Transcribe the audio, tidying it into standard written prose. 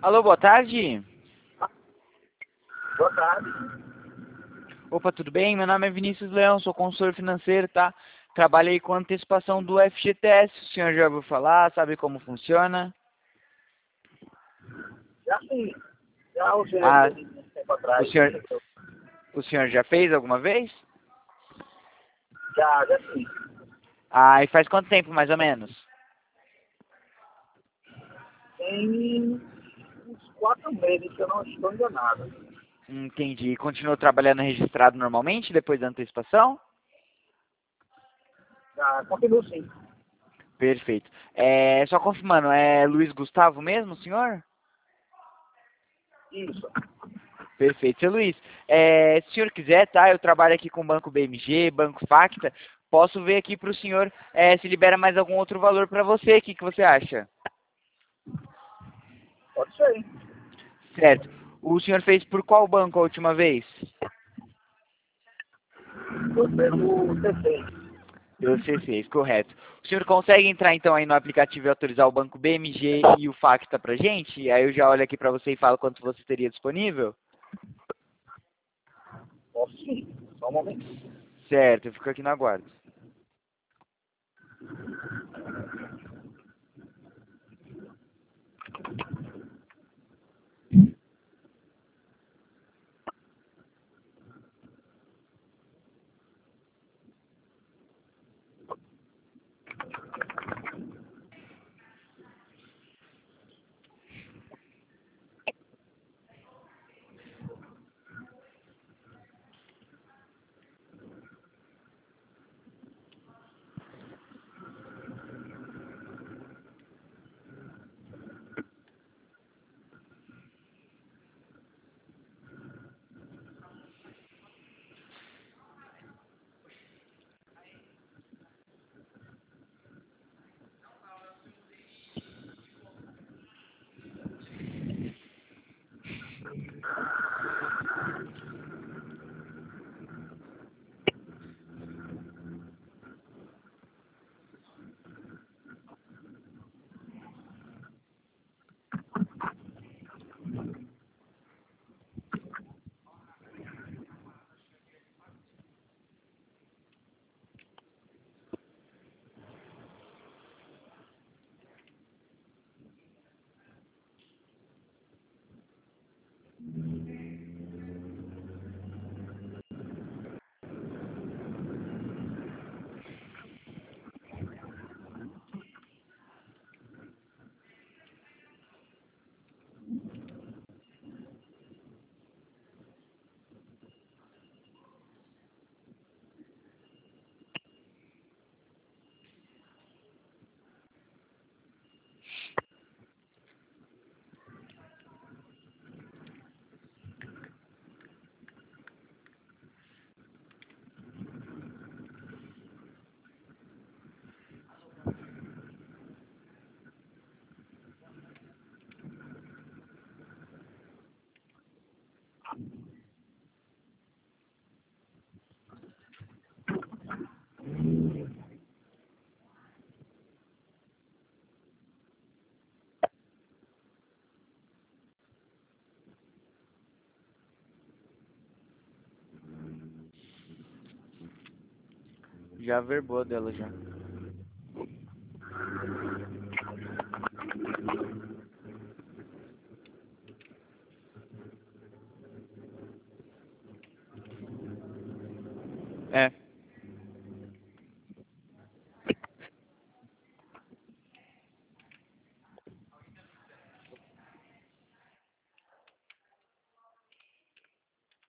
Alô, boa tarde. Boa tarde. Opa, tudo bem? Meu nome é Vinícius Leão, sou consultor financeiro, tá? Trabalhei com antecipação do FGTS. O senhor já ouviu falar? Sabe como funciona? Já sim. Já usei Ah, um tempo o atrás. senhor, o senhor já fez alguma vez? Já sim. Ah, e faz quanto tempo, mais ou menos? Tem uns 4 meses que eu não estou enganado. Entendi. Continuou trabalhando registrado normalmente depois da antecipação? Já continuo sim. Perfeito. Só confirmando, é Luiz Gustavo mesmo, senhor? Isso. Perfeito. Seu Luiz, se o senhor quiser, tá? Eu trabalho aqui com o Banco BMG, Banco Facta. Posso ver aqui para o senhor se libera mais algum outro valor para você. O que você acha? Pode ser. Certo. O senhor fez por qual banco a última vez? Foi pelo TC. Pelo C6, correto. O senhor consegue entrar então aí no aplicativo e autorizar o Banco BMG e o Facta pra gente? Aí eu já olho aqui para você e falo quanto você teria disponível? Posso sim. Só um momento. Certo, eu fico aqui no aguardo. Já verbou dela já. É.